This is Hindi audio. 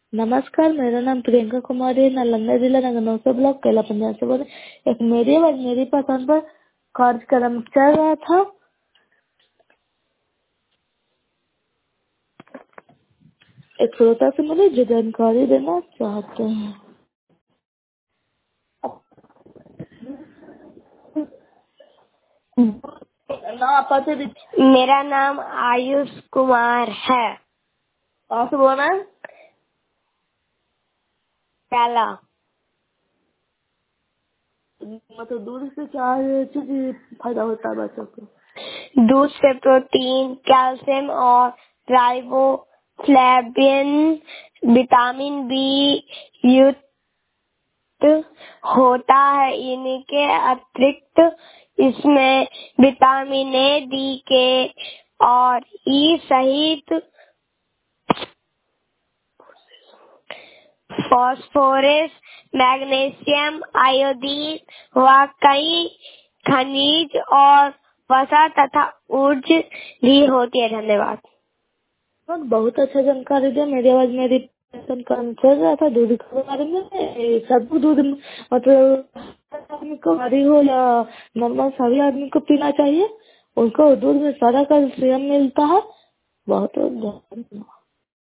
नमस्कार, मेरा नाम प्रियंका कुमारी है। नालंदा जिला नगर 900 ब्लॉक कैला पंजाब से बोल रहे। एक मेरी और मेरी पसंद पर कार्यक्रम चल रहा था। एक श्रोता से मुझे जो जानकारी देना चाहते हैं। मेरा नाम आयुष कुमार है। कहाँ से बोल रहे हैं? कैला। मतलब दूध से क्या चीज फायदा होता है बच्चों को? दूध से प्रोटीन, कैल्शियम और राइबोफ्लेविन, विटामिन बी युक्त होता है। इनके अतिरिक्त इसमें विटामिन ए, डी के और ई सहित फास्फोरस, मैग्नीशियम, आयोडीन व कई खनिज और वसा तथा ऊर्जा भी होती है। धन्यवाद। बहुत अच्छा जानकारी दिया। मेरी आवाज मेरी पसंद काम चल रहा था दूध के बारे में। सब दूध मतलब आदमी को भारी हो या नॉर्मल सभी आदमी को पीना चाहिए। उनको दूध में सारा कैल्शियम मिलता है। बहुत बहुत धन्यवाद।